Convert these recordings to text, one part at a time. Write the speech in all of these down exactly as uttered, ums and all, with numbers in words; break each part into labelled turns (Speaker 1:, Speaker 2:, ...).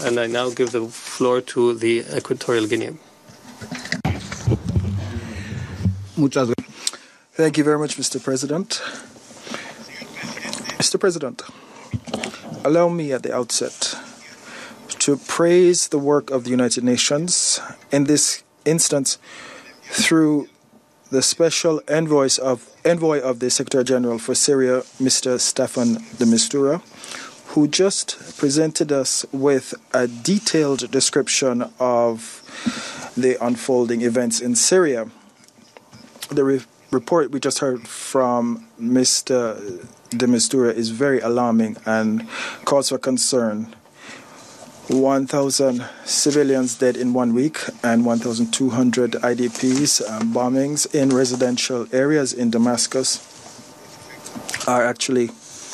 Speaker 1: and I now give the floor to the Equatorial Guinea.
Speaker 2: Thank you very much, Mister President. Mister President, allow me at the outset to praise the work of the United Nations, in this instance through the special envoys of, envoy of the Secretary General for Syria, Mister Staffan de Mistura, who just presented us with a detailed description of the unfolding events in Syria. The re- report we just heard from Mister de Mistura is very alarming and calls for concern. one thousand civilians dead in one week and one thousand two hundred I D Ps. Um, bombings in residential areas in Damascus are actually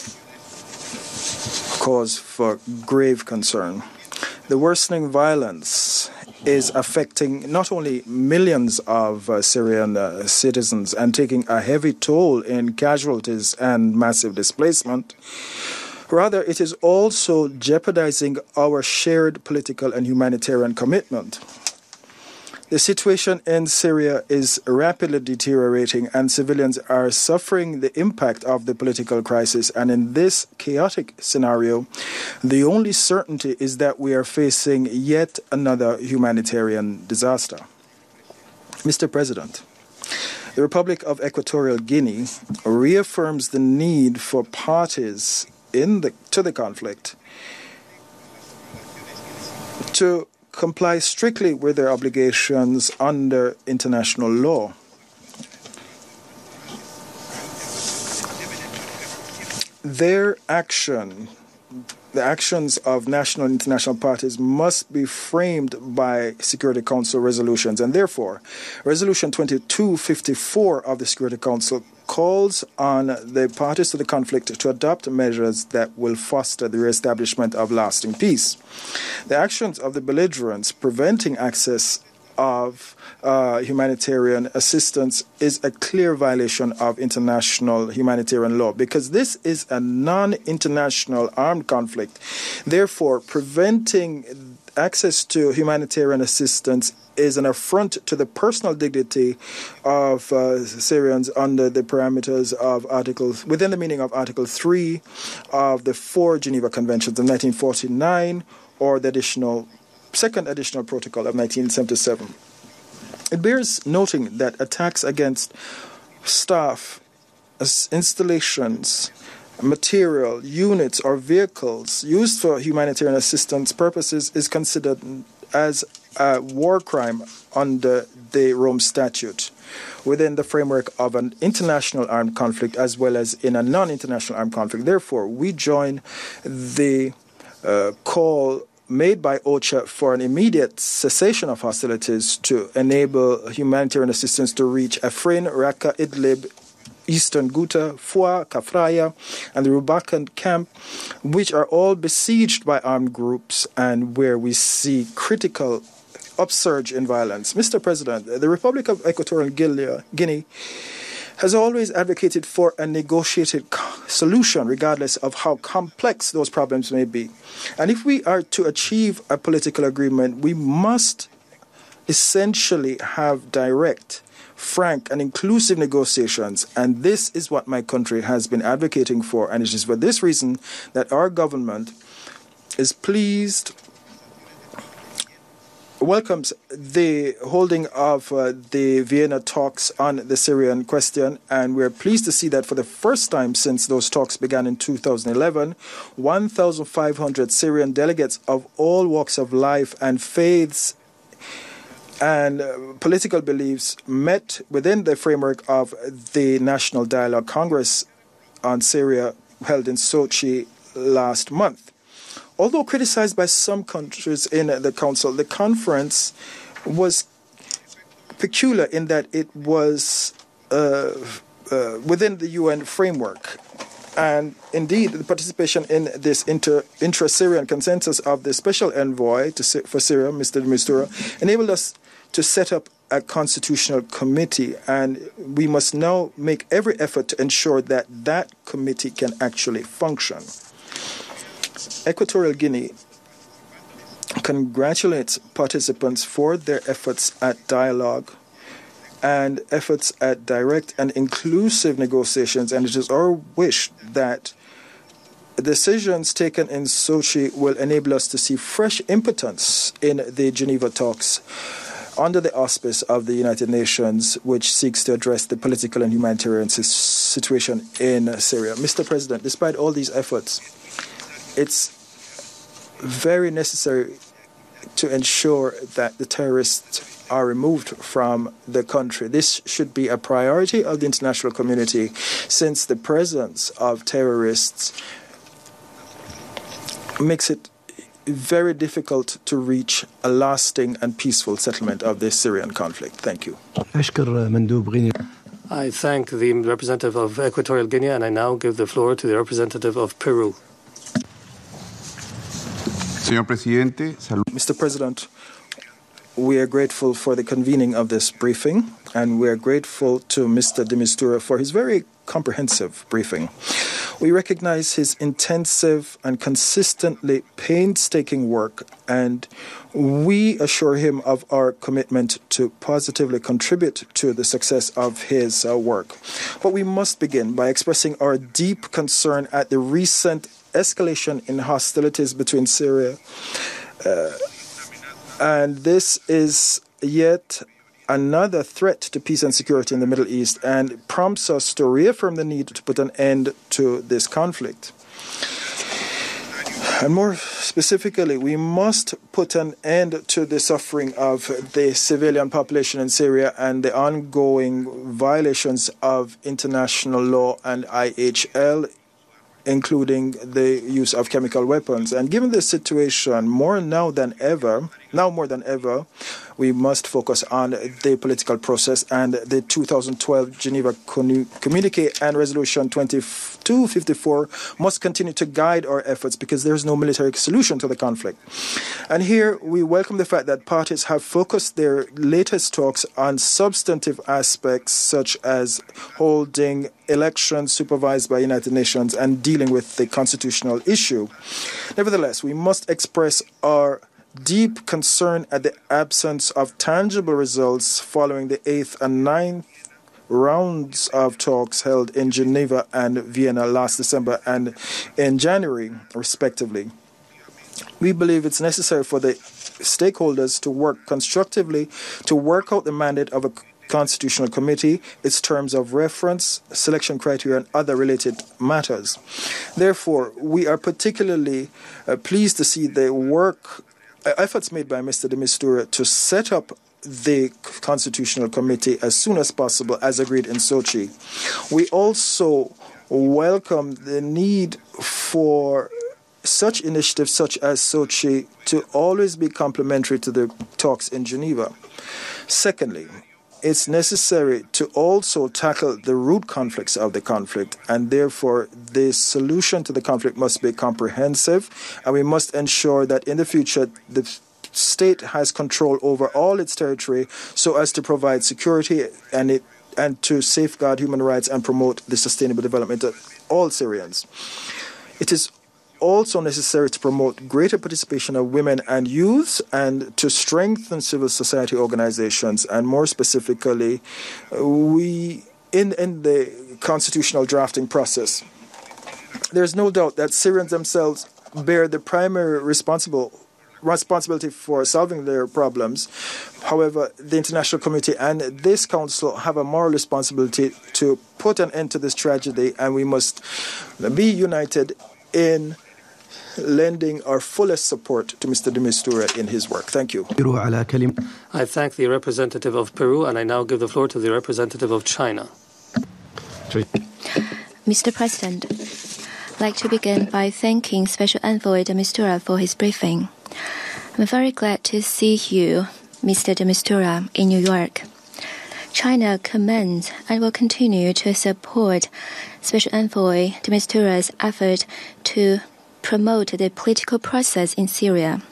Speaker 2: cause for grave concern. The worsening violence is affecting not only millions of uh, Syrian uh, citizens and taking a heavy toll in casualties and massive displacement. Rather, it is also jeopardizing our shared political and humanitarian commitment. The situation in Syria is rapidly deteriorating, and civilians are suffering the impact of the political crisis. And in this chaotic scenario, the only certainty is that we are facing yet another humanitarian disaster. Mister President, the Republic of Equatorial Guinea reaffirms the need for parties in the, to the conflict to comply strictly with their obligations under international law. Their action, the actions of national and international parties, must be framed by Security Council resolutions, and therefore, Resolution twenty-two fifty-four of the Security Council calls on the parties to the conflict to adopt measures that will foster the reestablishment of lasting peace. The actions of the belligerents preventing access of uh, humanitarian assistance is a clear violation of international humanitarian law, because this is a non-international armed conflict. Therefore, preventing access to humanitarian assistance is an affront to the personal dignity of uh, Syrians under the parameters of Article, within the meaning of Article three of the four Geneva Conventions of nineteen forty-nine or the additional second additional protocol of nineteen seventy-seven. It bears noting that attacks against staff, installations, material, units, or vehicles used for humanitarian assistance purposes is considered as a war crime under the Rome Statute, within the framework of an international armed conflict as well as in a non-international armed conflict. Therefore, we join the uh, call made by OCHA for an immediate cessation of hostilities to enable humanitarian assistance to reach Afrin, Raqqa, Idlib, Eastern Ghouta, Foua, Kafraya, and the Rubakan camp, which are all besieged by armed groups and where we see critical upsurge in violence. Mister President, the Republic of Equatorial Guinea has always advocated for a negotiated solution, regardless of how complex those problems may be. And if we are to achieve a political agreement, we must essentially have direct, frank, and inclusive negotiations. And this is what my country has been advocating for. And it is for this reason that our government is pleased welcomes the holding of uh, the Vienna talks on the Syrian question, and we're pleased to see that for the first time since those talks began in two thousand eleven, one thousand five hundred Syrian delegates of all walks of life and faiths and uh, political beliefs met within the framework of the National Dialogue Congress on Syria held in Sochi last month. Although criticized by some countries in the Council, the conference was peculiar in that it was uh, uh, within the U N framework. And indeed, the participation in this inter, intra-Syrian consensus of the special envoy to, for Syria, Mister de Mistura, enabled us to set up a constitutional committee. And we must now make every effort to ensure that that committee can actually function. Equatorial Guinea congratulates participants for their efforts at dialogue and efforts at direct and inclusive negotiations, and it is our wish that decisions taken in Sochi will enable us to see fresh impotence in the Geneva talks under the auspice of the United Nations, which seeks to address the political and humanitarian situation in Syria. Mister President, despite all these efforts, it's very necessary to ensure that the terrorists are removed from the country. This should be a priority of the international community, since the presence of terrorists makes it very difficult to reach a lasting and peaceful settlement of this Syrian conflict. Thank you.
Speaker 1: I thank the representative of Equatorial Guinea, and I now give the floor to the representative of Peru.
Speaker 2: Mister President, we are grateful for the convening of this briefing, and we are grateful to Mister de Mistura for his very comprehensive briefing. We recognize his intensive and consistently painstaking work, and we assure him of our commitment to positively contribute to the success of his uh, work. But we must begin by expressing our deep concern at the recent escalation in hostilities between Syria uh, and this is yet another threat to peace and security in the Middle East, and prompts us to reaffirm the need to put an end to this conflict. And more specifically, we must put an end to the suffering of the civilian population in Syria and the ongoing violations of international law and I H L, including the use of chemical weapons. And given this situation, more now than ever, now more than ever, we must focus on the political process, and the two thousand twelve Geneva Communique and Resolution twenty-two fifty-four must continue to guide our efforts, because there is no military solution to the conflict. And here we welcome the fact that parties have focused their latest talks on substantive aspects such as holding elections supervised by United Nations and dealing with the constitutional issue. Nevertheless, we must express our deep concern at the absence of tangible results following the eighth and ninth rounds of talks held in Geneva and Vienna last December and in January, respectively. We believe it's necessary for the stakeholders to work constructively to work out the mandate of a constitutional committee, its terms of reference, selection criteria, and other related matters. Therefore, we are particularly uh, pleased to see the work efforts made by Mister de Mistura to set up the Constitutional Committee as soon as possible, as agreed in Sochi. We also welcome the need for such initiatives such as Sochi to always be complementary to the talks in Geneva. Secondly, it's necessary to also tackle the root conflicts of the conflict, and therefore the solution to the conflict must be comprehensive, and we must ensure that in the future the state has control over all its territory so as to provide security and it and to safeguard human rights and promote the sustainable development of all Syrians. It is also necessary to promote greater participation of women and youths and to strengthen civil society organizations, and more specifically, we in, in the constitutional drafting process. There's no doubt that Syrians themselves bear the primary responsible responsibility for solving their problems. However, the international community and this council have a moral responsibility to put an end to this tragedy, and we must be united in lending our fullest support to Mister de Mistura in his work. Thank you.
Speaker 1: I thank the representative of Peru, and I now give the floor to the representative of China.
Speaker 3: Mister President, I'd like to begin by thanking Special Envoy de Mistura for his briefing. I'm very glad to see you, Mister de Mistura, in New York. China commends and will continue to support Special Envoy de Mistura's effort to promote the political process in Syria.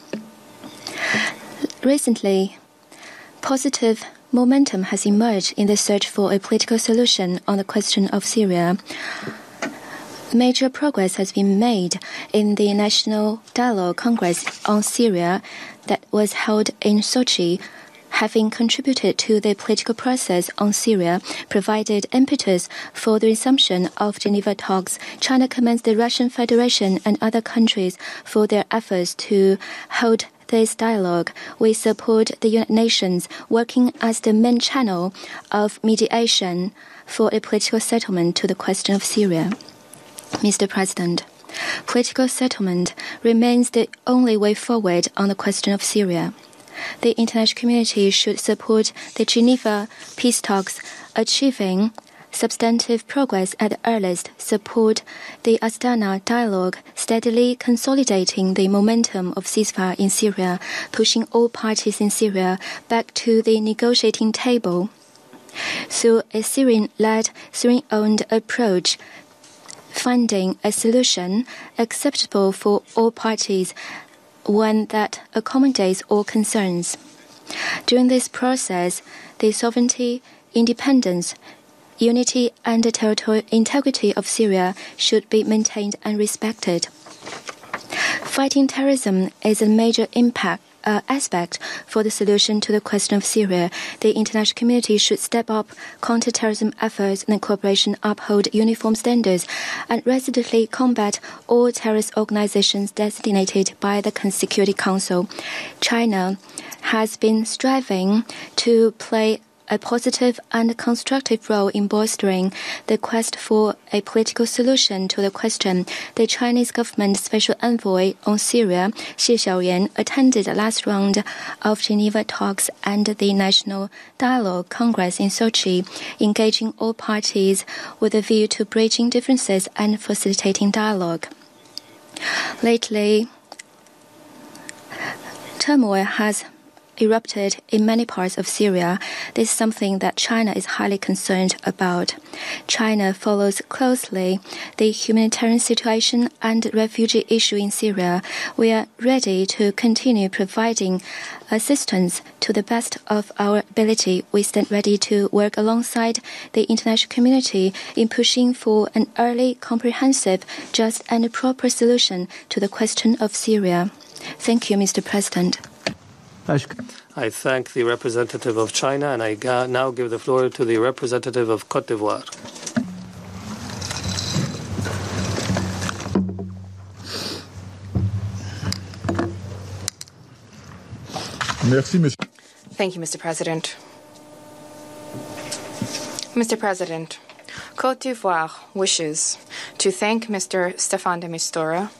Speaker 3: Recently, positive momentum has emerged in the search for a political solution on the question of Syria. Major progress has been made in the National Dialogue Congress on Syria that was held in Sochi, having contributed to the political process on Syria, provided impetus for the resumption of Geneva talks. China commends the Russian Federation and other countries for their efforts to hold this dialogue. We support the United Nations working as the main channel of mediation for a political settlement to the question of Syria. Mister President, political settlement remains the only way forward on the question of Syria. The international community should support the Geneva peace talks, achieving substantive progress at the earliest, support the Astana dialogue, steadily consolidating the momentum of ceasefire in Syria, pushing all parties in Syria back to the negotiating table. Through a Syrian-led, Syrian-owned approach, finding a solution acceptable for all parties, one that accommodates all concerns. During this process, the sovereignty, independence, unity and territorial integrity of Syria should be maintained and respected. Fighting terrorism is a major impact Uh, aspect for the solution to the question of Syria. The international community should step up counter-terrorism efforts and cooperation, uphold uniform standards, and resolutely combat all terrorist organizations designated by the Security Council. China has been striving to play a positive and constructive role in bolstering the quest for a political solution to the question. The Chinese government special envoy on Syria, Xie Xiaoyan, attended the last round of Geneva talks and the National Dialogue Congress in Sochi, engaging all parties with a view to bridging differences and facilitating dialogue. Lately, turmoil has erupted in many parts of Syria. This is something that China is highly concerned about. China follows closely the humanitarian situation and refugee issue in Syria. We are ready to continue providing assistance to the best of our ability. We stand ready to work alongside the international community in pushing for an early, comprehensive, just and proper solution to the question of Syria. Thank you, Mister President.
Speaker 1: I thank the representative of China, and I now give the floor to the representative of Côte d'Ivoire.
Speaker 4: Thank you, Mister President. Mister President, Côte d'Ivoire wishes to thank Mister Staffan de Mistura,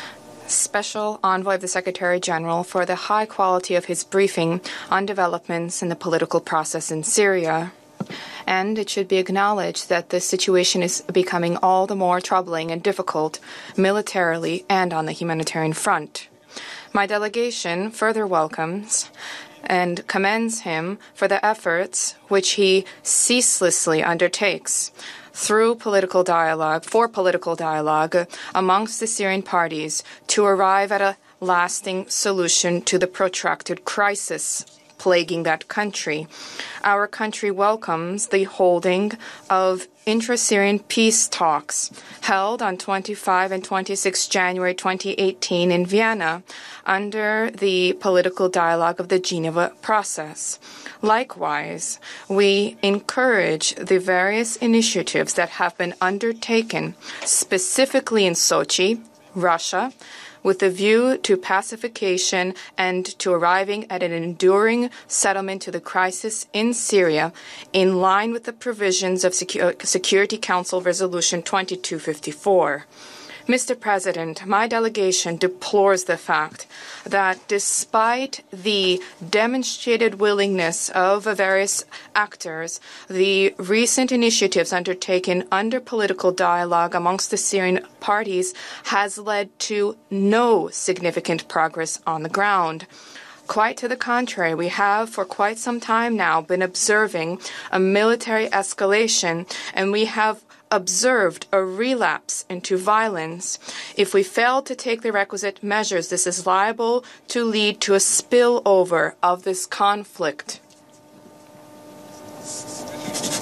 Speaker 4: Special Envoy of the Secretary General, for the high quality of his briefing on developments in the political process in Syria. And it should be acknowledged that the situation is becoming all the more troubling and difficult militarily and on the humanitarian front. My delegation further welcomes and commends him for the efforts which he ceaselessly undertakes through political dialogue, for political dialogue amongst the Syrian parties to arrive at a lasting solution to the protracted crisis plaguing that country. Our country welcomes the holding of intra-Syrian peace talks held on twenty-fifth and twenty-sixth January twenty eighteen in Vienna under the political dialogue of the Geneva process. Likewise, we encourage the various initiatives that have been undertaken, specifically in Sochi, Russia, with a view to pacification and to arriving at an enduring settlement to the crisis in Syria in line with the provisions of Security Council Resolution twenty-two fifty-four. Mister President, my delegation deplores the fact that despite the demonstrated willingness of various actors, the recent initiatives undertaken under political dialogue amongst the Syrian parties has led to no significant progress on the ground. Quite to the contrary, we have for quite some time now been observing a military escalation, and we have observed a relapse into violence. If we fail to take the requisite measures, this is liable to lead to a spillover of this conflict.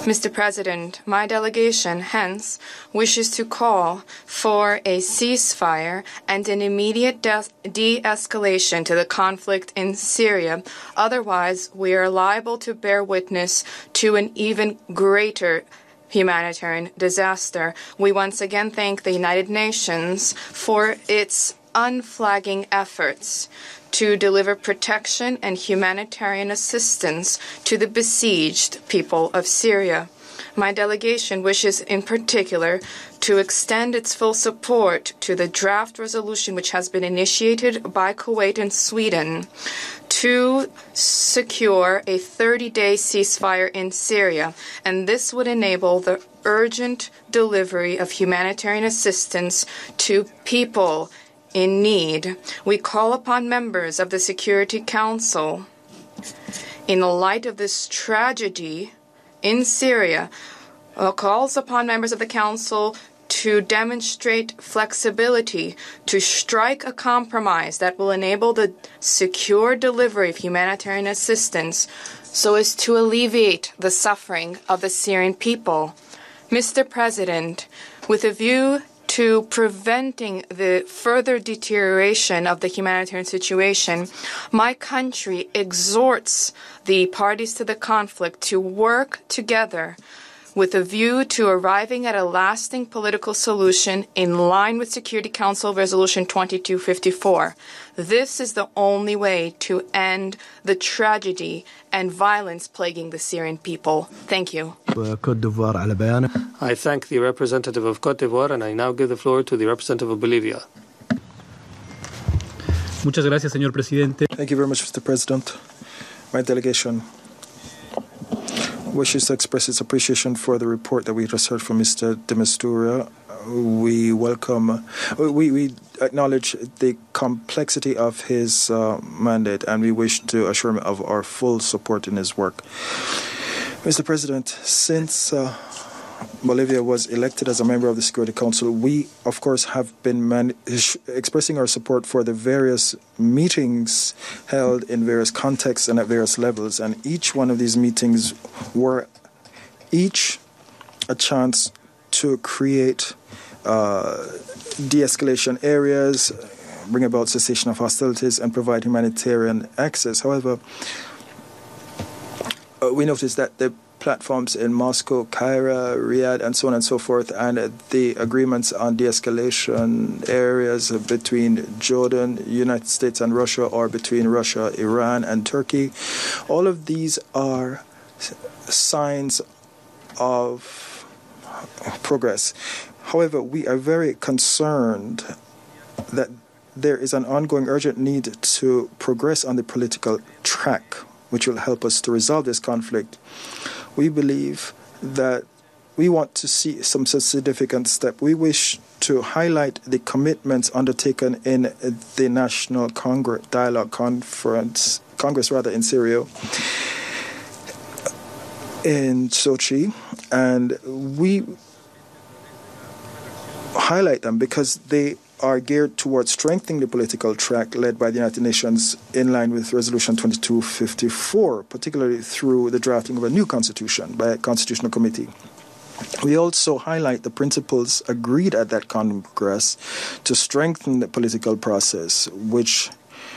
Speaker 4: Mister President, my delegation, hence, wishes to call for a ceasefire and an immediate de-escalation to the conflict in Syria. Otherwise, we are liable to bear witness to an even greater humanitarian disaster. We once again thank the United Nations for its unflagging efforts to deliver protection and humanitarian assistance to the besieged people of Syria. My delegation wishes in particular to extend its full support to the draft resolution which has been initiated by Kuwait and Sweden to secure a thirty-day ceasefire in Syria, and this would enable the urgent delivery of humanitarian assistance to people in need. We call upon members of the Security Council, in the light of this tragedy in Syria, uh, calls upon members of the Council to demonstrate flexibility, to strike a compromise that will enable the secure delivery of humanitarian assistance so as to alleviate the suffering of the Syrian people. Mister President, with a view to preventing the further deterioration of the humanitarian situation, my country exhorts the parties to the conflict to work together with a view to arriving at a lasting political solution in line with Security Council Resolution twenty-two fifty-four. This is the only way to end the tragedy and violence plaguing the Syrian people. Thank you.
Speaker 1: I thank the representative of Côte d'Ivoire, and I now give the floor to the representative of Bolivia.
Speaker 5: Muchas gracias, señor presidente.
Speaker 2: Thank you very much, Mister President. My delegation wishes to express its appreciation for the report that we just heard from Mister de Mistura. We welcome, we, we acknowledge the complexity of his uh, mandate, and we wish to assure him of our full support in his work. Mister President, since uh, Bolivia was elected as a member of the Security Council, we, of course, have been man- expressing our support for the various meetings held in various contexts and at various levels. And each one of these meetings were each a chance to create uh, de-escalation areas, bring about cessation of hostilities, and provide humanitarian access. However, uh, we noticed that the platforms in Moscow, Cairo, Riyadh, and so on and so forth, and the agreements on de-escalation areas between Jordan, United States, and Russia, or between Russia, Iran, and Turkey. All of these are signs of progress. However, we are very concerned that there is an ongoing urgent need to progress on the political track, which will help us to resolve this conflict. We believe that we want to see some significant step. We wish to highlight the commitments undertaken in the National Congress Dialogue Conference, Congress rather, in Syria, in Sochi, and we highlight them because they are geared towards strengthening the political track led by the United Nations in line with Resolution twenty-two fifty-four, particularly through the drafting of a new constitution by a constitutional committee. We also highlight the principles agreed at that Congress to strengthen the political process, which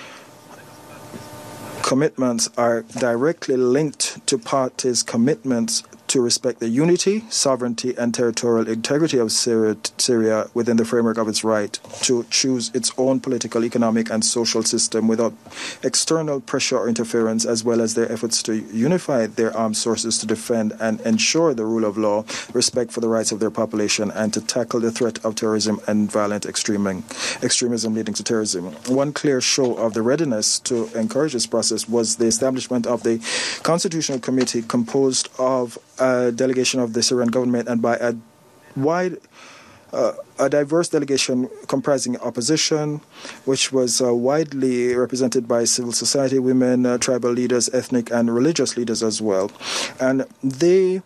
Speaker 2: commitments are directly linked to parties' commitments to respect the unity, sovereignty, and territorial integrity of Syria, Syria within the framework of its right to choose its own political, economic, and social system without external pressure or interference, as well as their efforts to unify their armed forces to defend and ensure the rule of law, respect for the rights of their population, and to tackle the threat of terrorism and violent extremism, extremism leading to terrorism. One clear show of the readiness to encourage this process was the establishment of the Constitutional Committee, composed of a delegation of the Syrian government and by a wide, uh, a diverse delegation comprising opposition, which was uh, widely represented by civil society, women, uh, tribal leaders, ethnic and religious leaders as well. And they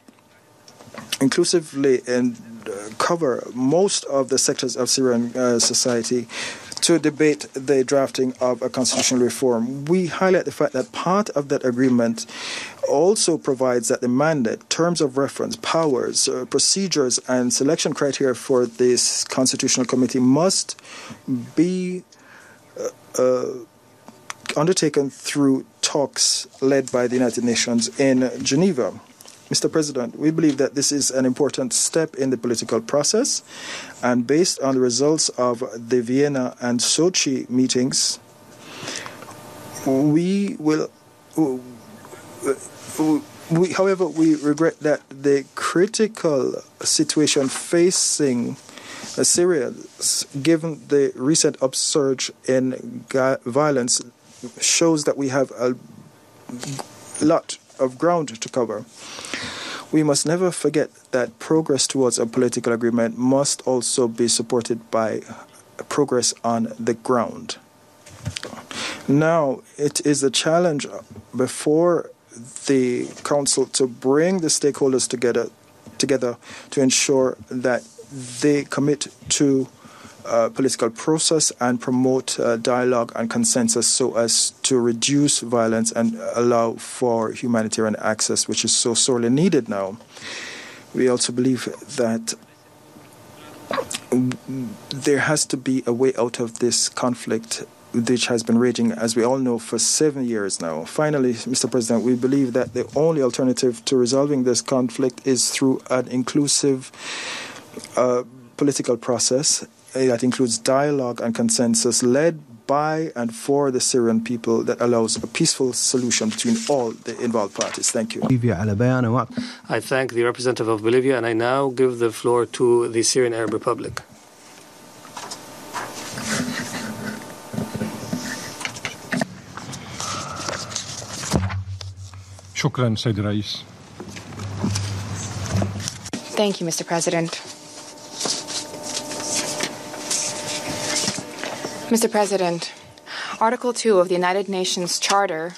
Speaker 2: inclusively and uh, cover most of the sectors of Syrian uh, society to debate the drafting of a constitutional reform. We highlight the fact that part of that agreement also provides that the mandate, terms of reference, powers, uh, procedures, and selection criteria for this constitutional committee must be uh, uh, undertaken through talks led by the United Nations in Geneva. Mister President, we believe that this is an important step in the political process, and based on the results of the Vienna and Sochi meetings, we will. We, however, we regret that the critical situation facing Syria, given the recent upsurge in violence, shows that we have a lot of ground to cover. We must never forget that progress towards a political agreement must also be supported by progress on the ground. Now, it is a challenge before the Council to bring the stakeholders together, together to ensure that they commit to Uh, political process and promote uh, dialogue and consensus so as to reduce violence and allow for humanitarian access, which is so sorely needed now. We also believe that there has to be a way out of this conflict, which has been raging, as we all know, for seven years now. Finally, Mister President, we believe that the only alternative to resolving this conflict is through an inclusive uh, political process that includes dialogue and consensus led by and for the Syrian people that allows a peaceful solution between all the involved parties. Thank you.
Speaker 1: I thank the representative of Bolivia, and I now give the floor to the Syrian Arab Republic.
Speaker 6: شكرا سيد الرئيس.
Speaker 4: Thank you, Mister President. Mister President, Article two of the United Nations Charter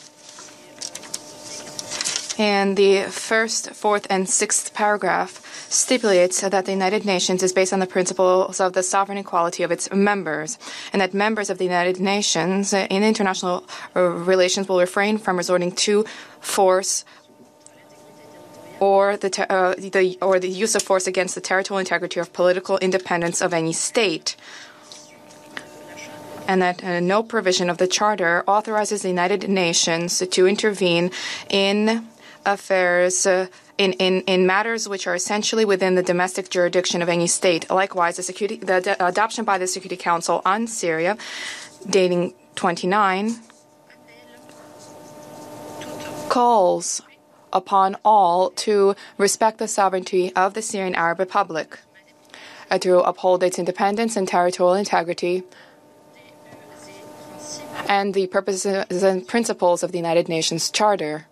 Speaker 4: and the first, fourth, and sixth paragraph stipulates that the United Nations is based on the principles of the sovereign equality of its members, and that members of the United Nations in international relations will refrain from resorting to force or the, uh, the or the use of force against the territorial integrity or political independence of any state. And that uh, no provision of the Charter authorizes the United Nations to intervene in affairs, uh, in, in, in matters which are essentially within the domestic jurisdiction of any state. Likewise, the, security, the ad- adoption by the Security Council on Syria, dating twenty-nine, calls upon all to respect the sovereignty of the Syrian Arab Republic, uh, to uphold its independence and territorial integrity, and the purposes and principles of the United Nations Charter.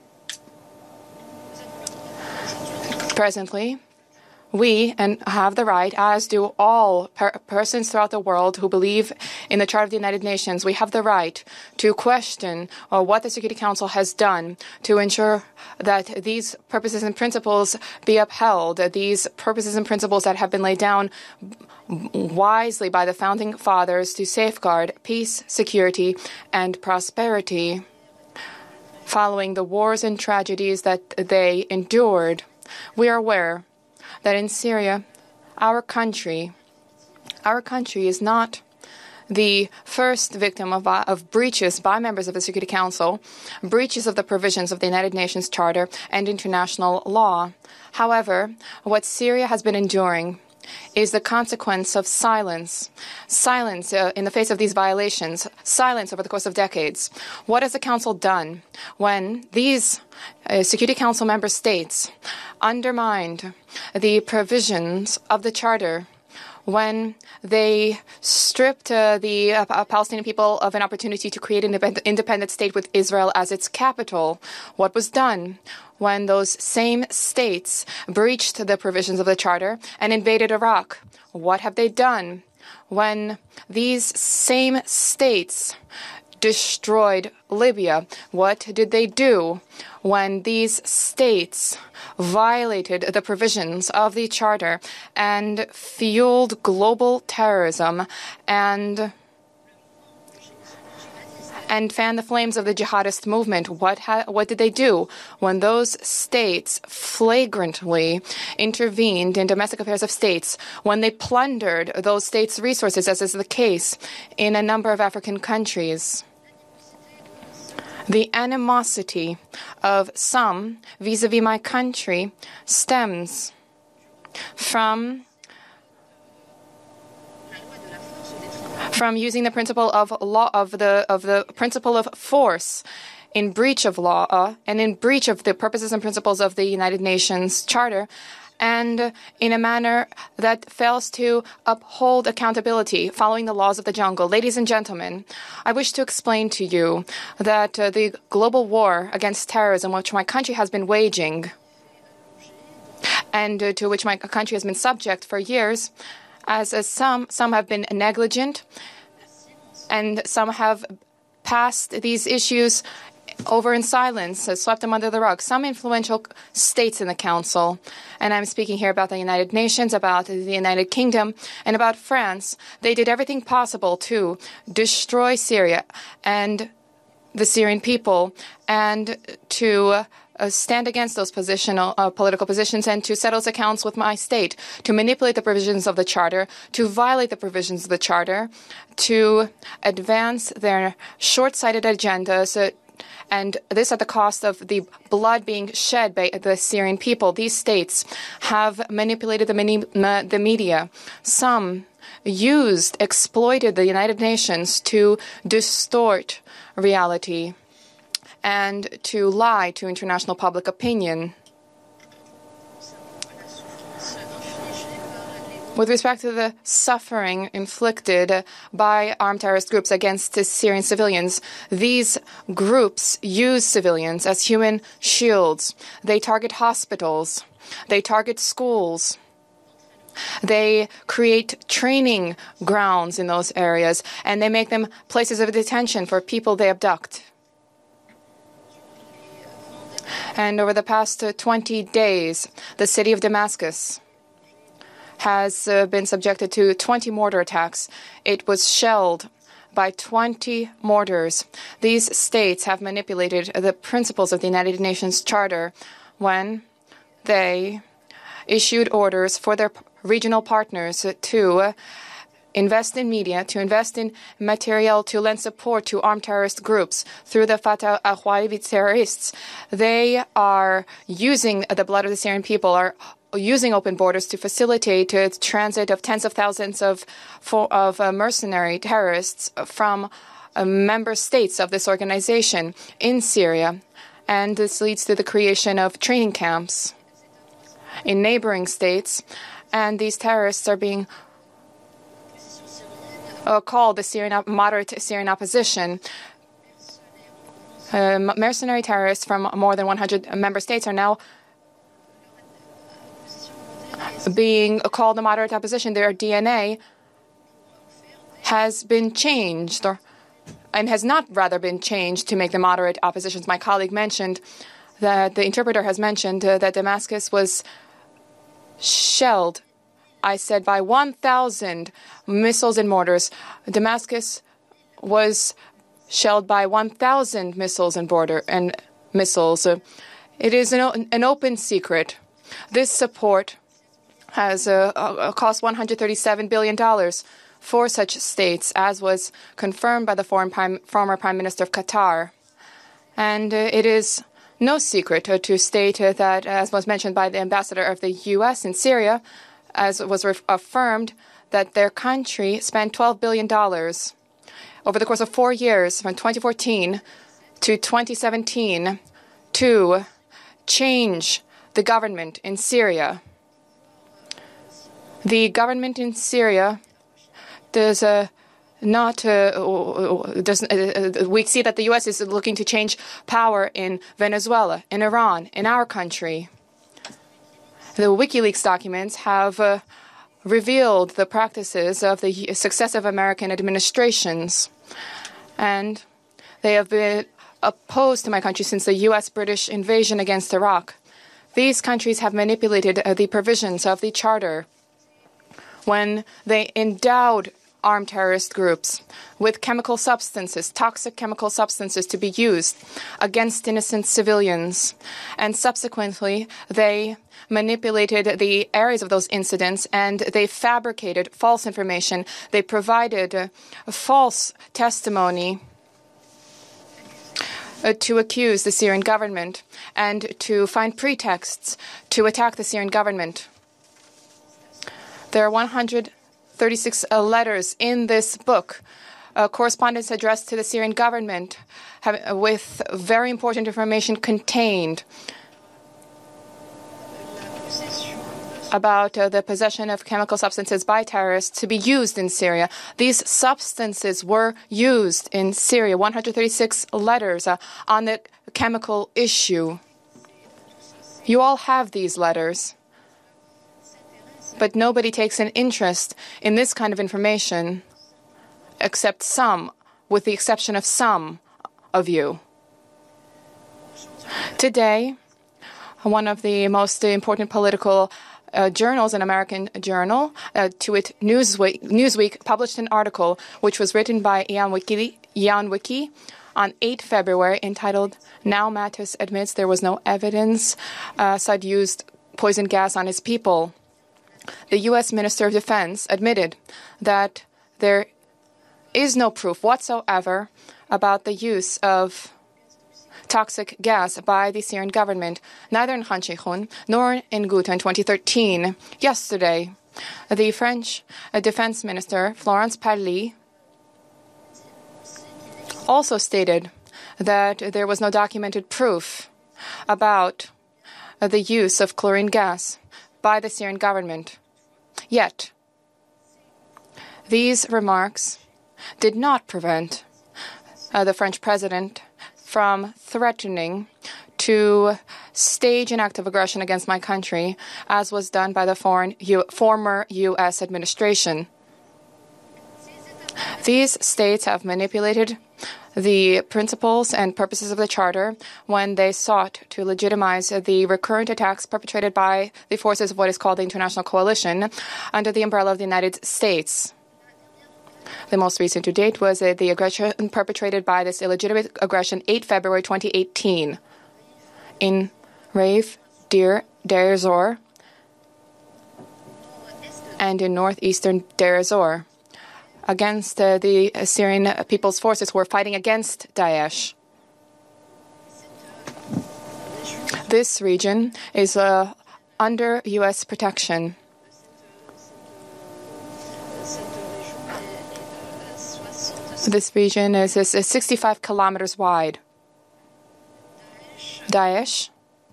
Speaker 4: Presently, we and have the right, as do all per- persons throughout the world who believe in the Charter of the United Nations, we have the right to question uh, what the Security Council has done to ensure that these purposes and principles be upheld, these purposes and principles that have been laid down wisely by the founding fathers to safeguard peace, security, and prosperity following the wars and tragedies that they endured. We are aware that in Syria, our country, our country is not the first victim of, uh, of breaches by members of the Security Council, breaches of the provisions of the United Nations Charter and international law. However, what Syria has been enduring is the consequence of silence. Silence uh, in the face of these violations. Silence over the course of decades. What has the Council done when these uh, Security Council member states undermined the provisions of the Charter, when they stripped uh, the uh, Palestinian people of an opportunity to create an independent state with Israel as its capital? What was done when those same states breached the provisions of the Charter and invaded Iraq? What have they done when these same states destroyed Libya? What did they do when these states violated the provisions of the Charter and fueled global terrorism and and fanned the flames of the jihadist movement. What ha- what did they do when those states flagrantly intervened in domestic affairs of states, when they plundered those states' resources, as is the case in a number of African countries? The animosity of some vis-à-vis my country stems from from using the principle of law of the of the principle of force in breach of law uh, and in breach of the purposes and principles of the United Nations Charter, and in a manner that fails to uphold accountability following the laws of the jungle. Ladies and gentlemen, I wish to explain to you that uh, the global war against terrorism, which my country has been waging and uh, to which my country has been subject for years, as, as some some have been negligent and some have passed these issues over in silence, uh, swept them under the rug. Some influential states in the Council, and I'm speaking here about the United Nations, about the United Kingdom, and about France, they did everything possible to destroy Syria and the Syrian people and to Uh, stand against those positional uh, political positions and to settle accounts with my state, to manipulate the provisions of the Charter, to violate the provisions of the Charter, to advance their short-sighted agendas, uh, and this at the cost of the blood being shed by the Syrian people. These states have manipulated the, mini- the media. Some used, exploited the United Nations to distort reality and to lie to international public opinion. With respect to the suffering inflicted by armed terrorist groups against Syrian civilians, these groups use civilians as human shields. They target hospitals. They target schools. They create training grounds in those areas, and they make them places of detention for people they abduct. And over the past uh, twenty days, the city of Damascus has uh, been subjected to twenty mortar attacks. It was shelled by twenty mortars. These states have manipulated the principles of the United Nations Charter when they issued orders for their regional partners to uh, invest in media, to invest in material, to lend support to armed terrorist groups through the Fatah al-Hawaibi terrorists. They are using the blood of the Syrian people, are using open borders to facilitate the transit of tens of thousands of for, of uh, mercenary terrorists from uh, member states of this organization in Syria. And this leads to the creation of training camps in neighboring states. And these terrorists are being Uh, called the Syrian moderate Syrian opposition. Uh, mercenary terrorists from more than one hundred member states are now being called the moderate opposition. Their D N A has been changed, or and has not rather been changed to make them moderate oppositions. My colleague mentioned that the interpreter has mentioned uh, that Damascus was shelled, I said, by one thousand missiles and mortars. Damascus was shelled by one thousand missiles and border and missiles. Uh, it is an, an open secret. This support has uh, uh, cost one hundred thirty-seven billion dollars for such states, as was confirmed by the foreign prime, former Prime Minister of Qatar. And uh, it is no secret uh, to state uh, that, as was mentioned by the ambassador of the U S in Syria, as was affirmed, that their country spent twelve billion dollars over the course of four years, from twenty fourteen to twenty seventeen, to change the government in Syria. The government in Syria does uh, not. Uh, does, uh, we see that the U S is looking to change power in Venezuela, in Iran, in our country. The WikiLeaks documents have uh, revealed the practices of the successive American administrations, and they have been opposed to my country since the U S British invasion against Iraq. These countries have manipulated uh, the provisions of the Charter when they endowed armed terrorist groups with chemical substances, toxic chemical substances to be used against innocent civilians. And subsequently, they manipulated the areas of those incidents and they fabricated false information. They provided uh, false testimony uh, to accuse the Syrian government and to find pretexts to attack the Syrian government. There are one hundred thirty-six uh, letters in this book, uh, correspondence addressed to the Syrian government have, uh, with very important information contained about uh, the possession of chemical substances by terrorists to be used in Syria. These substances were used in Syria, one hundred thirty-six letters uh, on the chemical issue. You all have these letters. But nobody takes an interest in this kind of information except some, with the exception of some of you. Today, one of the most important political uh, journals, an American journal, uh, to it Newsweek, Newsweek, published an article which was written by Jan Wiki, Jan Wiki on the eighth of February entitled, "Now Mattis Admits There Was No Evidence uh, Assad Used Poison Gas on His People." The U S Minister of Defense admitted that there is no proof whatsoever about the use of toxic gas by the Syrian government, neither in Khan Sheikhoun nor in Ghouta in twenty thirteen. Yesterday, the French Defense Minister, Florence Parly, also stated that there was no documented proof about the use of chlorine gas by the Syrian government. Yet, these remarks did not prevent uh, the French president from threatening to stage an act of aggression against my country, as was done by the foreign U- former U S administration. These states have manipulated the principles and purposes of the Charter when they sought to legitimize the recurrent attacks perpetrated by the forces of what is called the International Coalition under the umbrella of the United States. The most recent to date was uh, the aggression perpetrated by this illegitimate aggression the eighth of February twenty eighteen in Raif, Deir, Deir ez-Zor, and in northeastern Deir ez-Zor, against uh, the Syrian People's Forces who were fighting against Daesh. This region is uh, under U S protection. This region is, is, is sixty-five kilometers wide. Daesh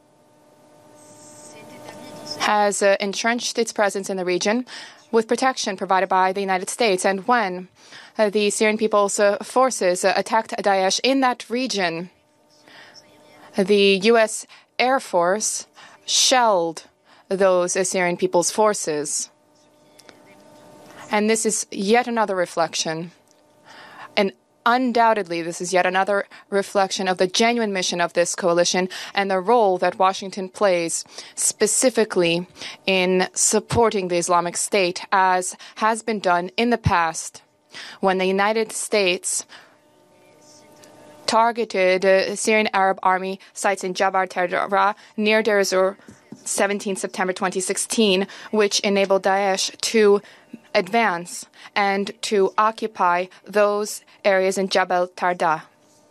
Speaker 4: has uh, entrenched its presence in the region with protection provided by the United States. And when uh, the Syrian People's uh, Forces uh, attacked Daesh in that region, the U S Air Force shelled those uh, Syrian People's Forces. And this is yet another reflection. And undoubtedly, this is yet another reflection of the genuine mission of this coalition and the role that Washington plays specifically in supporting the Islamic State, as has been done in the past when the United States targeted uh, Syrian Arab Army sites in Jabal Tarra near Deir ez-Zor, seventeenth of September twenty sixteen, which enabled Daesh to advance and to occupy those areas in Jabal Tarda.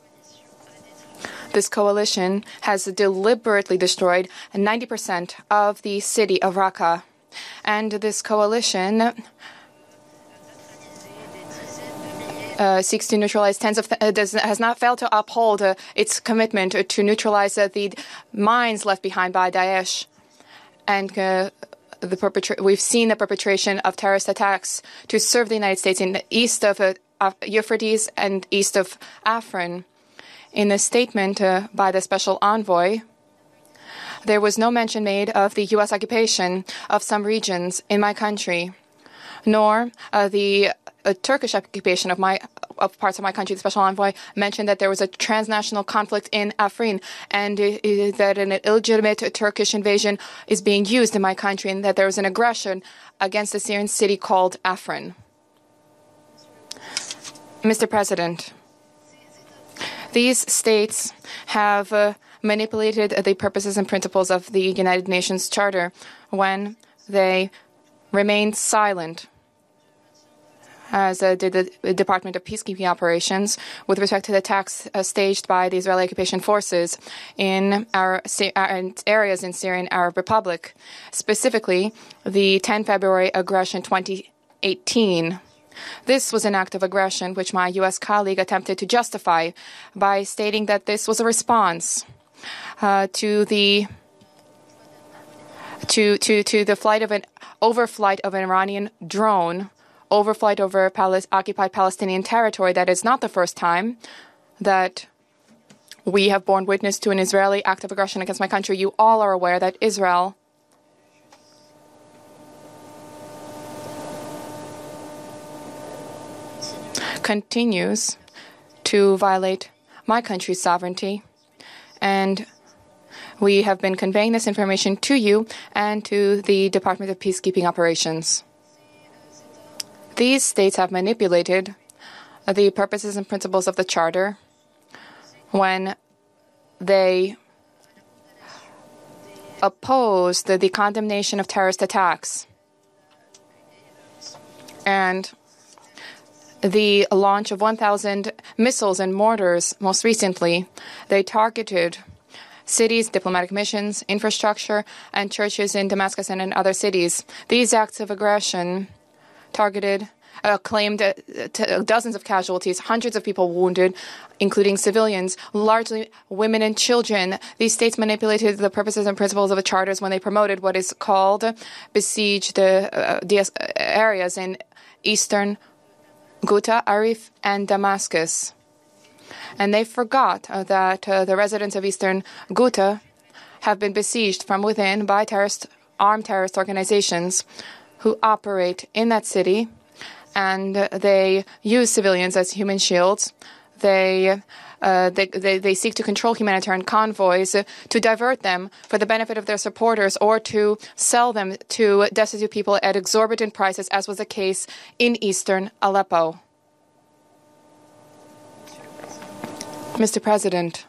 Speaker 4: This coalition has deliberately destroyed ninety percent of the city of Raqqa. And this coalition uh, seeks to neutralize tens of th- uh, does, has not failed to uphold uh, its commitment to neutralize uh, the mines left behind by Daesh. And uh, the perpetra- we've seen the perpetration of terrorist attacks to serve the United States in the east of uh, Euphrates and east of Afrin. In a statement uh, by the special envoy, there was no mention made of the U S occupation of some regions in my country, nor uh, the a Turkish occupation of my of parts of my country. The special envoy mentioned that there was a transnational conflict in Afrin, and uh, that an illegitimate Turkish invasion is being used in my country, and that there was an aggression against a Syrian city called Afrin. Mister President, these states have uh, manipulated the purposes and principles of the United Nations Charter when they remained silent, as uh, did the Department of Peacekeeping Operations, with respect to the attacks uh, staged by the Israeli occupation forces in our uh, areas in Syrian Arab Republic, specifically the tenth of February aggression twenty eighteen. This was an act of aggression which my U S colleague attempted to justify by stating that this was a response uh, to the to to to the flight of an overflight of an Iranian drone. Overflight over Palis- occupied Palestinian territory. That is not the first time that we have borne witness to an Israeli act of aggression against my country. You all are aware that Israel continues to violate my country's sovereignty, and we have been conveying this information to you and to the Department of Peacekeeping Operations. These states have manipulated the purposes and principles of the Charter when they opposed the, the condemnation of terrorist attacks and the launch of one thousand missiles and mortars. Most recently, they targeted cities, diplomatic missions, infrastructure, and churches in Damascus and in other cities. These acts of aggression targeted, uh, claimed uh, t- dozens of casualties, hundreds of people wounded, including civilians, largely women and children. These states manipulated the purposes and principles of the charters when they promoted what is called besieged uh, the areas in eastern Ghouta, Arif, and Damascus. And they forgot uh, that uh, the residents of eastern Ghouta have been besieged from within by terrorist, armed terrorist organizations who operate in that city, and they use civilians as human shields. They, uh, they, they, they seek to control humanitarian convoys, uh, to divert them for the benefit of their supporters, or to sell them to destitute people at exorbitant prices, as was the case in eastern Aleppo. Mister President,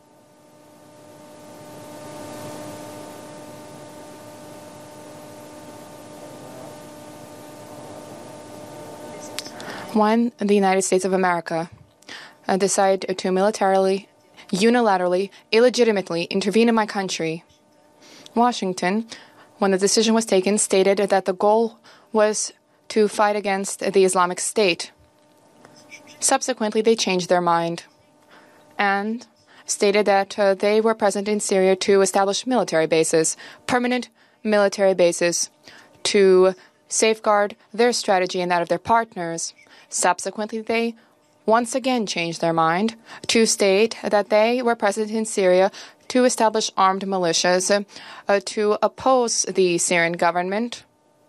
Speaker 4: when the United States of America uh, decided to militarily, unilaterally, illegitimately intervene in my country, Washington, when the decision was taken, stated that the goal was to fight against the Islamic State. Subsequently, they changed their mind and stated that uh, they were present in Syria to establish military bases, permanent military bases, to safeguard their strategy and that of their partners. Subsequently, they once again changed their mind to state that they were present in Syria to establish armed militias, uh, to oppose the Syrian government,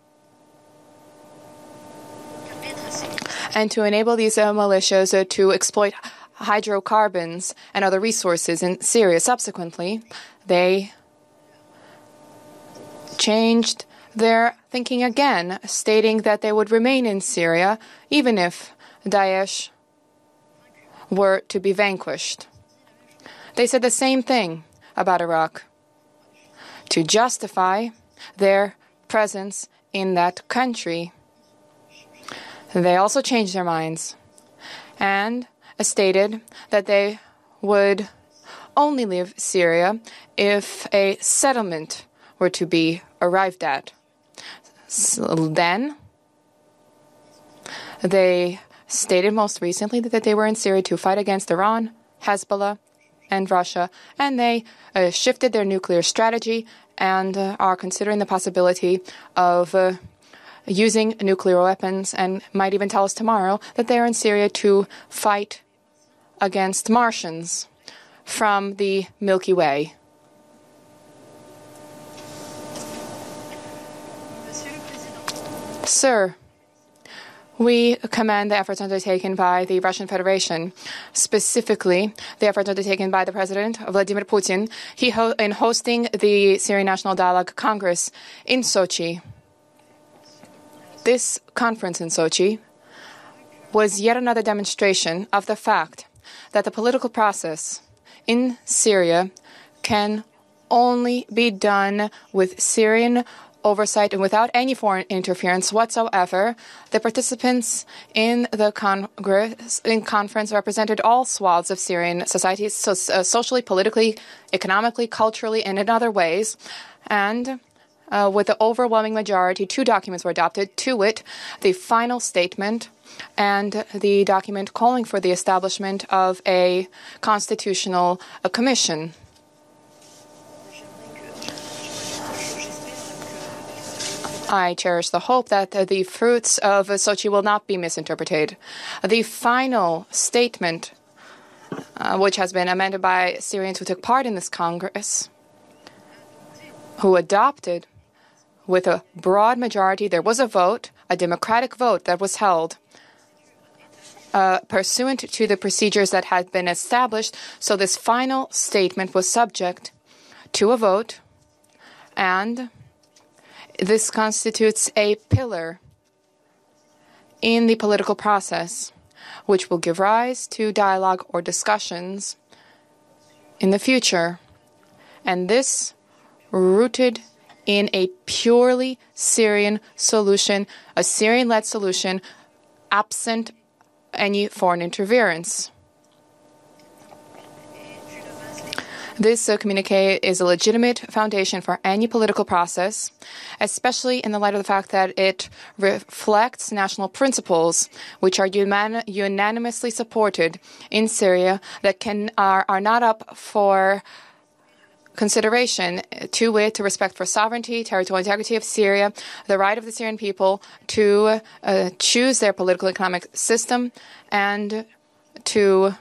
Speaker 4: and to enable these uh, militias uh, to exploit hydrocarbons and other resources in Syria. Subsequently, they changed their thinking again, stating that they would remain in Syria even if Daesh were to be vanquished. They said the same thing about Iraq to justify their presence in that country. They also changed their minds and stated that they would only leave Syria if a settlement were to be arrived at. So then, they stated most recently that they were in Syria to fight against Iran, Hezbollah, and Russia, and they uh, shifted their nuclear strategy and uh, are considering the possibility of uh, using nuclear weapons, and might even tell us tomorrow that they are in Syria to fight against Martians from the Milky Way. Sir, We commend the efforts undertaken by the Russian Federation, specifically the efforts undertaken by the President, Vladimir Putin, he ho- in hosting the Syrian National Dialogue Congress in Sochi. This conference in Sochi was yet another demonstration of the fact that the political process in Syria can only be done with Syrian oversight and without any foreign interference whatsoever. The participants in the Congress in conference represented all swaths of Syrian society, so, uh, socially, politically, economically, culturally, and in other ways. And uh, with the overwhelming majority, two documents were adopted, to wit, the final statement and the document calling for the establishment of a constitutional a commission. I cherish the hope that uh, the fruits of uh, Sochi will not be misinterpreted. The final statement, uh, which has been amended by Syrians who took part in this Congress, who adopted with a broad majority, there was a vote, a democratic vote that was held, uh, pursuant to the procedures that had been established. So this final statement was subject to a vote, and this constitutes a pillar in the political process, which will give rise to dialogue or discussions in the future. And this rooted in a purely Syrian solution, a Syrian-led solution, absent any foreign interference. This uh, communique is a legitimate foundation for any political process, especially in the light of the fact that it reflects national principles which are uman- unanimously supported in Syria that can are, are not up for consideration, to wit, to respect for sovereignty, territorial integrity of Syria, the right of the Syrian people to uh, choose their political economic system, and to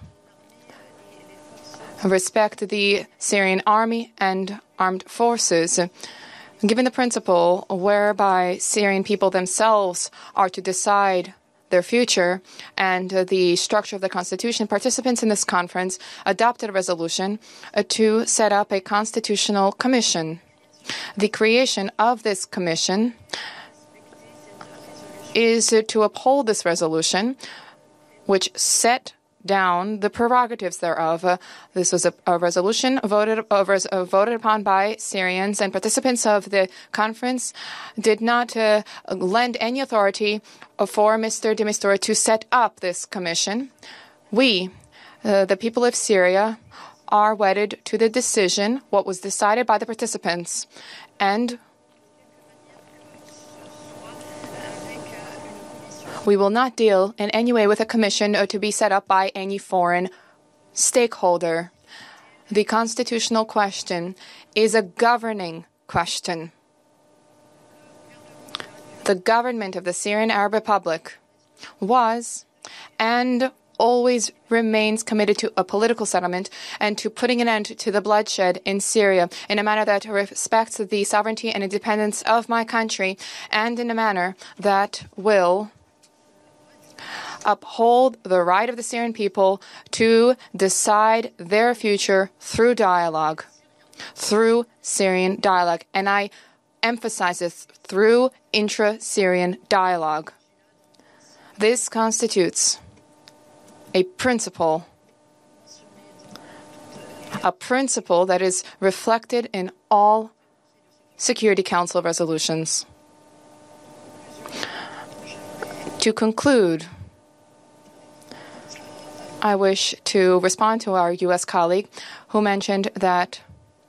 Speaker 4: respect the Syrian army and armed forces. Given the principle whereby Syrian people themselves are to decide their future and uh, the structure of the constitution, participants in this conference adopted a resolution uh, to set up a constitutional commission. The creation of this commission is uh, to uphold this resolution, which set down the prerogatives thereof. Uh, this was a, a resolution voted uh, res, uh, voted upon by Syrians, and participants of the conference did not uh, lend any authority for Mister de Mistura to set up this commission. We, uh, the people of Syria, are wedded to the decision, what was decided by the participants, and we will not deal in any way with a commission or to be set up by any foreign stakeholder. The constitutional question is a governing question. The government of the Syrian Arab Republic was and always remains committed to a political settlement and to putting an end to the bloodshed in Syria in a manner that respects the sovereignty and independence of my country, and in a manner that will uphold the right of the Syrian people to decide their future through dialogue, through Syrian dialogue. And I emphasize this, through intra-Syrian dialogue. This constitutes a principle, a principle that is reflected in all Security Council resolutions. To conclude, I wish to respond to our U S colleague who mentioned that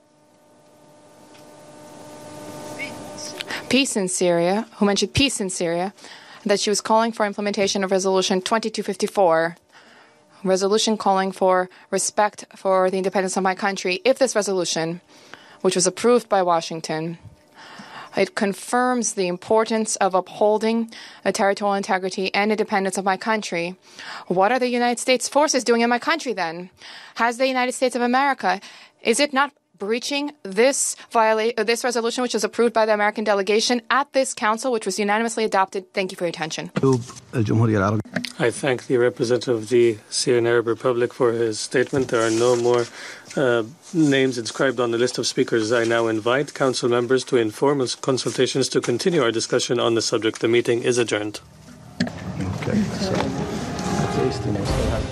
Speaker 4: peace in Syria, who mentioned peace in Syria, that she was calling for implementation of Resolution twenty-two fifty-four, resolution calling for respect for the independence of my country. If this resolution, which was approved by Washington, it confirms the importance of upholding the territorial integrity and independence of my country. What are the United States forces doing in my country then? Has the United States of America, is it not breaching this viola- uh, this resolution, which was approved by the American delegation at this council, which was unanimously adopted. Thank you for your attention.
Speaker 1: I thank the representative of the Syrian Arab Republic for his statement. There are no more uh, names inscribed on the list of speakers. I now invite council members to informal consultations to continue our discussion on the subject. The meeting is adjourned.
Speaker 2: Okay, so at least you know, still have.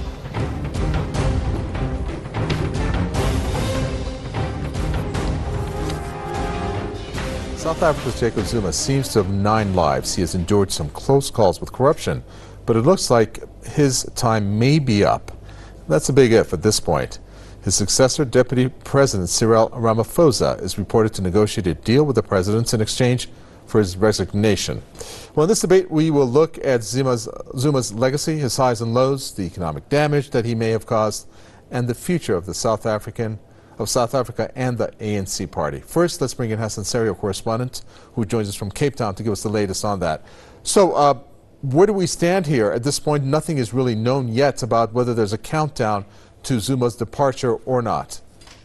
Speaker 7: South Africa's Jacob Zuma seems to have nine lives. He has endured some close calls with corruption, but it looks like his time may be up. That's a big if at this point. His successor, Deputy President Cyril Ramaphosa, is reported to negotiate a deal with the president in exchange for his resignation. Well, in this debate, we will look at Zuma's, Zuma's legacy, his highs and lows, the economic damage that he may have caused, and the future of the South African of South Africa and the A N C party. First, let's bring in Hassan Serio, correspondent, who joins us from Cape Town to give us the latest on that. So, uh, where do we stand here? At this point, nothing is really known yet about whether there's a countdown to Zuma's departure or not.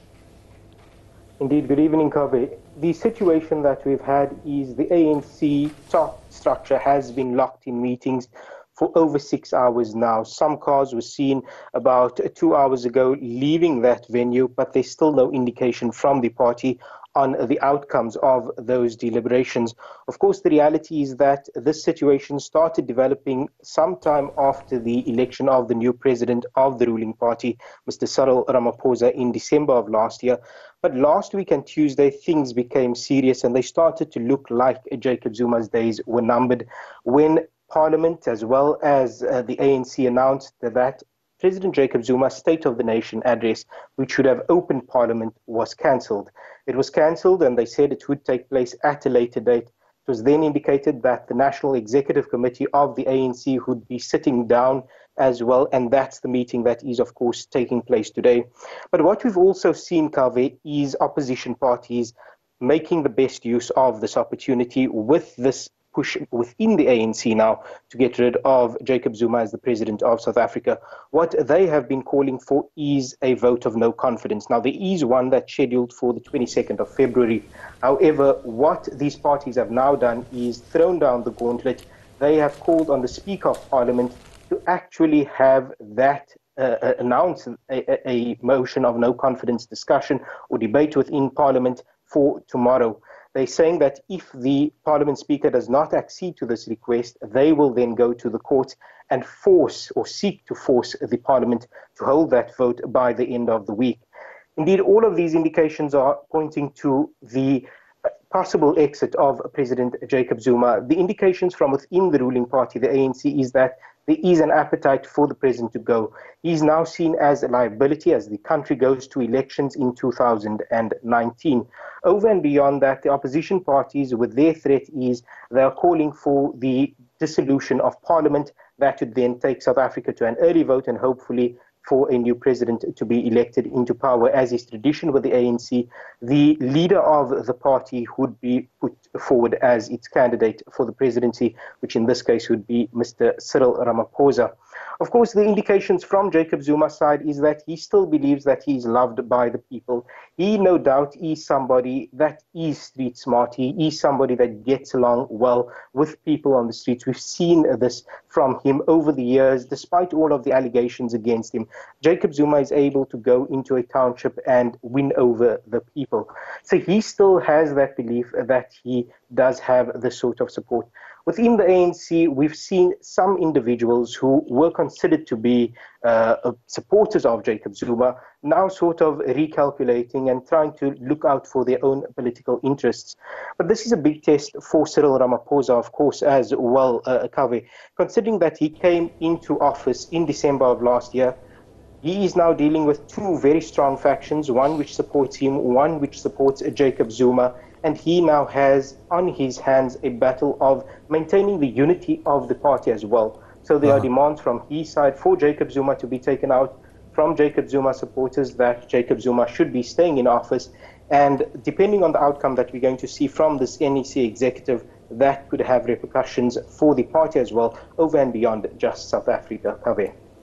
Speaker 8: Indeed, good evening, Kaveh. The situation that we've had is the A N C top structure has been locked in meetings for over six hours now. Some cars were seen about two hours ago leaving that venue, but there's still no indication from the party on the outcomes of those deliberations. Of course, the reality is that this situation started developing sometime after the election of the new president of the ruling party, Mister Cyril Ramaphosa, in December of last year. But last week and Tuesday, things became serious and they started to look like Jacob Zuma's days were numbered when Parliament, as well as uh, the A N C, announced that President Jacob Zuma's State of the Nation address, which should have opened Parliament, was cancelled. It was cancelled and they said it would take place at a later date. It was then indicated that the National Executive Committee of the A N C would be sitting down as well, and that's the meeting that is, of course, taking place today. But what we've also seen, Kaveh, is opposition parties making the best use of this opportunity with this push within the A N C now to get rid of Jacob Zuma as the president of South Africa. What they have been calling for is a vote of no confidence. Now, there is one that's scheduled for the twenty-second of February. However, what these parties have now done is thrown down the gauntlet. They have called on the Speaker of Parliament to actually have that uh, announce a, a motion of no confidence discussion or debate within Parliament for tomorrow. They're saying that if the Parliament Speaker does not accede to this request, they will then go to the court and force or seek to force the Parliament to hold that vote by the end of the week. Indeed, all of these indications are pointing to the possible exit of President Jacob Zuma. The indications from within the ruling party, the A N C, is that there is an appetite for the president to go. He's now seen as a liability as the country goes to elections in two thousand nineteen. Over and beyond that, the opposition parties, with their threat, is they are calling for the dissolution of parliament. That would then take South Africa to an early vote and hopefully for a new president to be elected into power, as is tradition with the A N C. The leader of the party would be put forward as its candidate for the presidency, which in this case would be Mister Cyril Ramaphosa. Of course, the indications from Jacob Zuma's side is that he still believes that he is loved by the people. He, no doubt, is somebody that is street smart. He is somebody that gets along well with people on the streets. We've seen this from him over the years, despite all of the allegations against him. Jacob Zuma is able to go into a township and win over the people. So he still has that belief that he does have this sort of support. Within the A N C, we've seen some individuals who were considered to be uh, supporters of Jacob Zuma now sort of recalculating and trying to look out for their own political interests. But this is a big test for Cyril Ramaphosa, of course, as well, uh, Kaveh, considering that he came into office in December of last year. He is now dealing with two very strong factions, one which supports him, one which supports Jacob Zuma. And he now has on his hands a battle of maintaining the unity of the party as well. So there uh-huh. are demands from his side for Jacob Zuma to be taken out, from Jacob Zuma supporters that Jacob Zuma should be staying in office. And depending on the outcome that we're going to see from this N E C executive, that could have repercussions for the party as well, over and beyond just South Africa. Kaveh.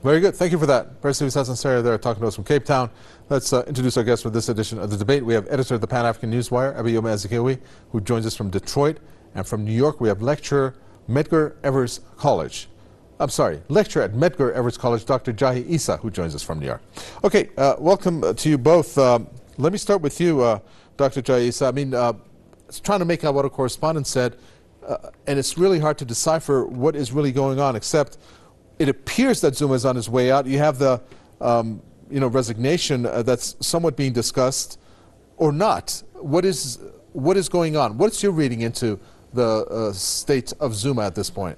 Speaker 7: Very good. Thank you for that. President Sassonsera there talking to us from Cape Town. Let's uh, introduce our guest for this edition of the debate. We have editor of the Pan-African Newswire, Abayomi Azikiwe, who joins us from Detroit. And from New York, we have lecturer Medgar Evers College. I'm sorry, lecturer at Medgar Evers College, Doctor Jahi Issa, who joins us from New York. Okay, uh, welcome to you both. Um, let me start with you, uh, Doctor Jahi Issa. I mean, uh, trying to make out what a correspondent said, uh, and it's really hard to decipher what is really going on, except it appears that Zuma is on his way out. You have the um, you know, resignation uh, that's somewhat being discussed, or not. What is, what is going on? What's your reading into the uh, state of Zuma at this point?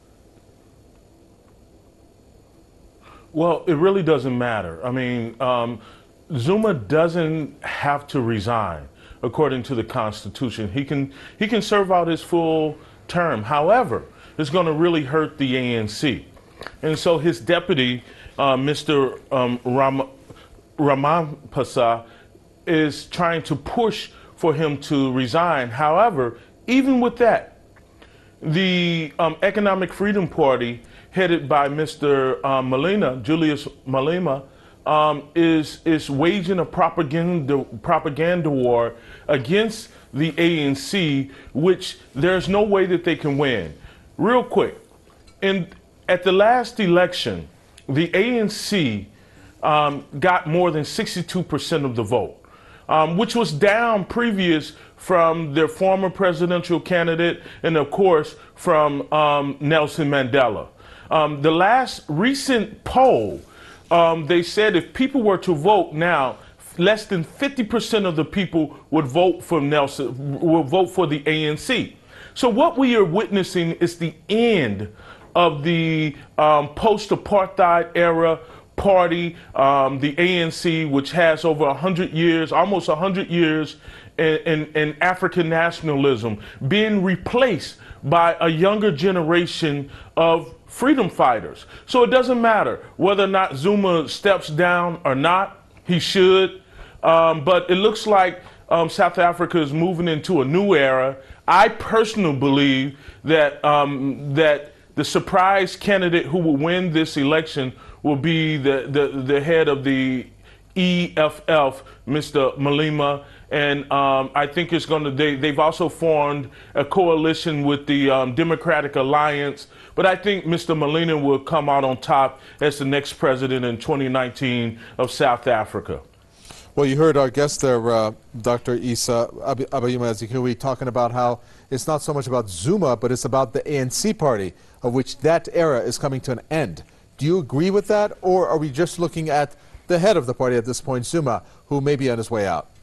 Speaker 9: Well, it really doesn't matter. I mean, um, Zuma doesn't have to resign according to the Constitution. He can, he can serve out his full term. However, it's going to really hurt the A N C. And so his deputy, uh, Mister Um, Ram Ramaphosa, is trying to push for him to resign. However, even with that, the um, Economic Freedom Party, headed by Mister Um, Malema, Julius Malema, um, is is waging a propaganda propaganda war against the A N C, which there's no way that they can win. Real quick, in at the last election, the A N C um, got more than sixty-two percent of the vote, um, which was down previous from their former presidential candidate and, of course, from um, Nelson Mandela. Um, the last recent poll, um, they said if people were to vote now, less than fifty percent of the people would vote for Nelson, would vote for the A N C. So what we are witnessing is the end of the um, post-apartheid era party, um, the A N C, which has over one hundred years, almost one hundred years in, in, in African nationalism, being replaced by a younger generation of freedom fighters. So it doesn't matter whether or not Zuma steps down or not. He should. Um, but it looks like um, South Africa is moving into a new era. I personally believe that um, that the surprise candidate who will win this election will be the, the, the head of the E F F, Mister Malema. And um, I think it's going to, they, they've also formed a coalition with the um, Democratic Alliance. But I think Mister Malema will come out on top as the next president in twenty nineteen of South Africa.
Speaker 7: Well, you heard our guest there, uh, Doctor Issa Abayomi Azikiwe, talking about how it's not so much about Zuma, but it's about the A N C party, of which that era is coming to an end. Do you agree with that, or are we just looking at the head of the party at this point, Zuma, who may be on his way out?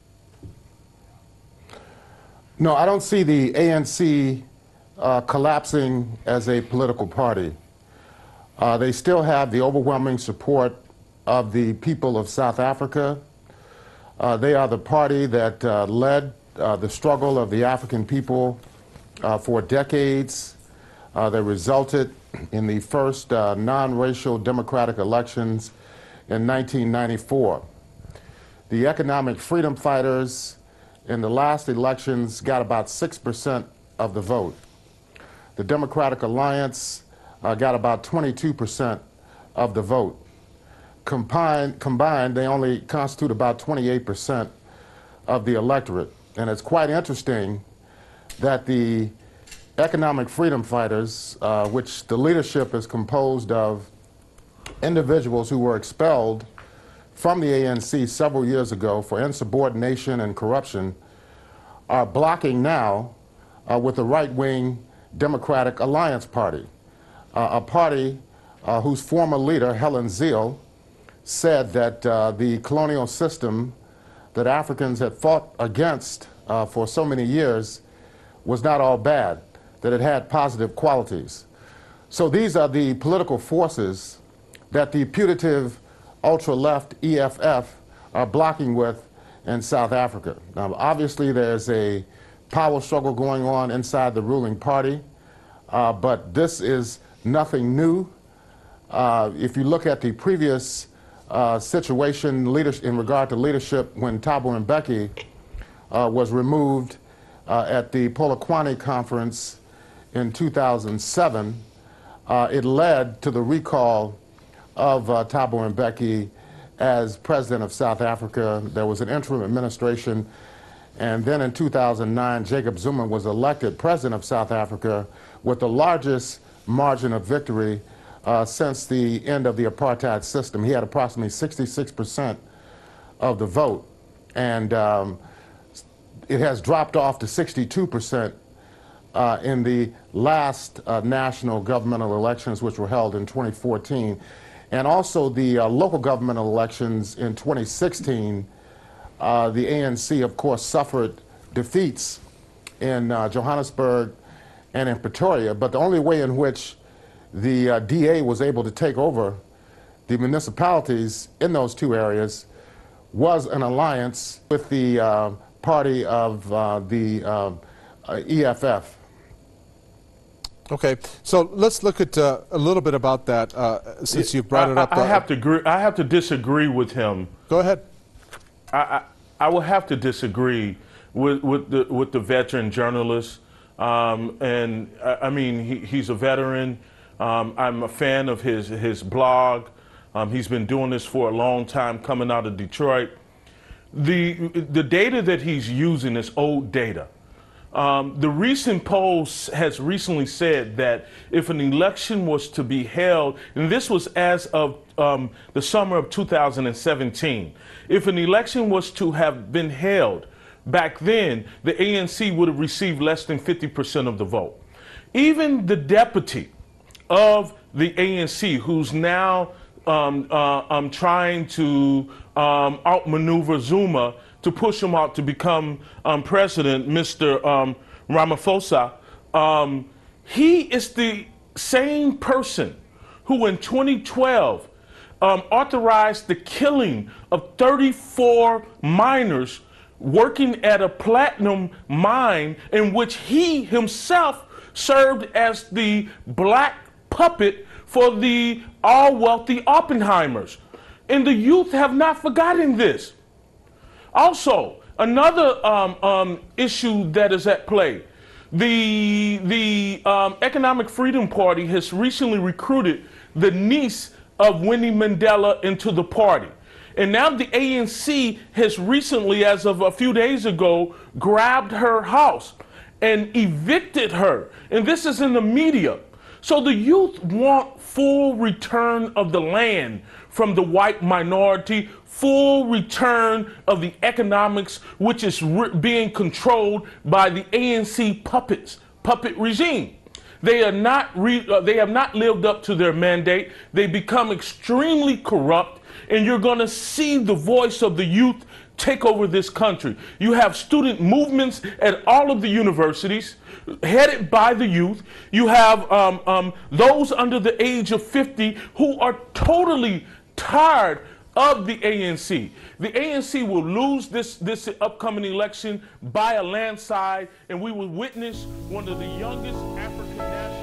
Speaker 10: No, I don't see the A N C uh, collapsing as a political party. Uh, they still have the overwhelming support of the people of South Africa. Uh, they are the party that uh, led uh, the struggle of the African people uh, for decades. Uh, that resulted in the first uh, non-racial democratic elections in nineteen ninety-four. The economic freedom fighters in the last elections got about six percent of the vote. The Democratic Alliance uh, got about twenty-two percent of the vote. Combined, combined, they only constitute about twenty-eight percent of the electorate. And it's quite interesting that the economic freedom fighters, uh, which the leadership is composed of individuals who were expelled from the A N C several years ago for insubordination and corruption, are blocking now uh, with the right-wing Democratic Alliance Party, uh, a party uh, whose former leader, Helen Zille, said that uh, the colonial system that Africans had fought against uh, for so many years was not all bad, that it had positive qualities. So these are the political forces that the putative ultra-left E F F are blocking with in South Africa. Now, obviously, there's a power struggle going on inside the ruling party, uh, but this is nothing new. Uh, if you look at the previous uh, situation in regard to leadership when Thabo Mbeki uh, was removed uh, at the Polokwane conference in two thousand seven, uh, it led to the recall of uh, Thabo Mbeki as president of South Africa. There was an interim administration, and then in two thousand nine, Jacob Zuma was elected president of South Africa with the largest margin of victory uh, since the end of the apartheid system. He had approximately sixty-six percent of the vote, and um, it has dropped off to sixty-two percent uh, in the last uh, national governmental elections, which were held in twenty fourteen. And also the uh, local governmental elections in twenty sixteen, uh, the A N C, of course, suffered defeats in uh, Johannesburg and in Pretoria. But the only way in which the uh, D A was able to take over the municipalities in those two areas was an alliance with the uh, party of uh, the uh, uh, E F F.
Speaker 7: Okay, so let's look at uh, a little bit about that uh, since you brought
Speaker 9: I,
Speaker 7: it up.
Speaker 9: I, I have to agree. I have to disagree with him.
Speaker 7: Go ahead.
Speaker 9: I, I, I will have to disagree with with the with the veteran journalist. Um, and I, I mean, he, he's a veteran. Um, I'm a fan of his his blog. Um, he's been doing this for a long time, coming out of Detroit. The the data that he's using is old data. Um, the recent poll has recently said that if an election was to be held, and this was as of um, the summer of two thousand seventeen, if an election was to have been held back then, the A N C would have received less than fifty percent of the vote. Even the deputy of the A N C, who's now um, uh, um, trying to um, outmaneuver Zuma to push him out to become um, president, Mister Um, Ramaphosa, um, he is the same person who in twenty twelve um, authorized the killing of thirty-four miners working at a platinum mine in which he himself served as the black puppet for the all-wealthy Oppenheimers. And the youth have not forgotten this. Also, another um, um, issue that is at play, the, the um, Economic Freedom Party has recently recruited the niece of Winnie Mandela into the party. And now the A N C has recently, as of a few days ago, grabbed her house and evicted her. And this is in the media. So the youth want full return of the land from the white minority, full return of the economics, which is being controlled by the A N C puppets, puppet regime. They are not re uh, they have not lived up to their mandate. They become extremely corrupt, and you're going to see the voice of the youth take over this country. You have student movements at all of the universities headed by the youth. You have um, um, those under the age of fifty who are totally tired of the A N C. The A N C will lose this, this upcoming election by a landslide, and we will witness one of the youngest African nationals.